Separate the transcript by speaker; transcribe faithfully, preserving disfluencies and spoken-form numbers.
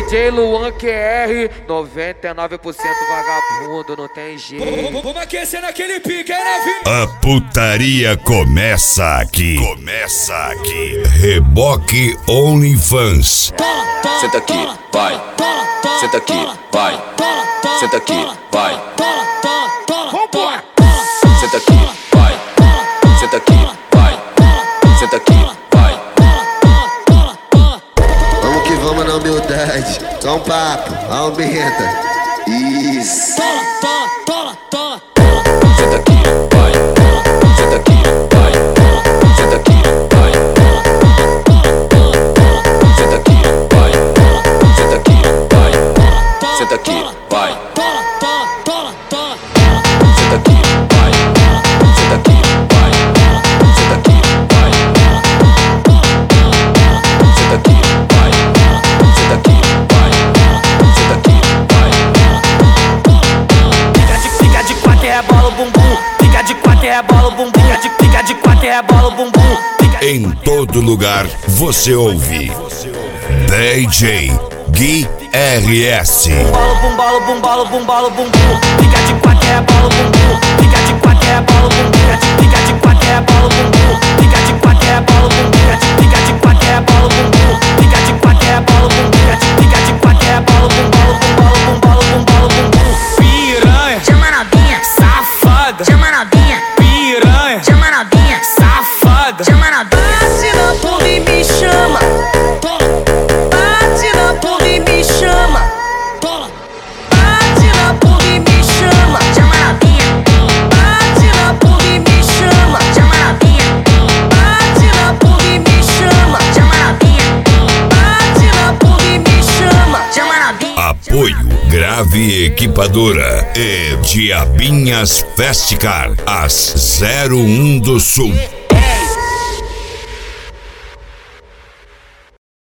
Speaker 1: D J Luan Q R, noventa e nove por cento vagabundo, não tem jeito.
Speaker 2: Vamos aquecer naquele pique, aí, né, filho?
Speaker 3: A putaria começa aqui. Começa aqui. Reboque OnlyFans.
Speaker 4: Senta aqui, vai. Senta aqui, vai. Senta aqui, vai.
Speaker 1: Vambora!
Speaker 4: Senta aqui, vai. Senta aqui, vai. Senta aqui, vai.
Speaker 5: Vamos que vamos na humildade. Só um papo, aumenta. Isso.
Speaker 4: Senta aqui, vai. Senta aqui, vai. Senta aqui, vai. Senta aqui, vai. Senta aqui, vai. Senta aqui, vai. Senta aqui, vai. Senta aqui, vai. Senta aqui, vai. Senta aqui, vai. Senta aqui, vai. Senta aqui, vai. Fica de, fica de quatro e rebola o bumbum. Fica de quatro e rebola o bumbum. Fica de, fica de quatro e rebola o bumbum.
Speaker 3: Em todo lugar você ouve D J Gui R S.
Speaker 4: Bolo, bum, bolo, bum, bolo, bum, bolo, bum, bum. Fica de quatro e rebola o bumbum. Fica de quatro e rebola o bumbum. Fica de quatro e rebola o bumbum. Fica de quatro e rebola o bumbum. Fica de quatro e rebola o bumbum. Fica de quatro e rebola o bumbum. Fica de quatro e rebola o bumbum. Bum, bolo, bum, bolo, bum, bum. Piranha, chama novinha, safada. Chama novinha, piranha, chama novinha, safada. Chama novinha. Bate na porra e me chama. Bate na porra e me chama. Bate na porra e me chama. Chama novinha. Bate na porra e me chama. Chama novinha. Bate na porra e me chama. Chama novinha. Bate na porra e me chama. Chama novinha.
Speaker 3: Apoio Grave Equipadora e Diabinhas Festicar, as zero um do Sul.
Speaker 1: Ei,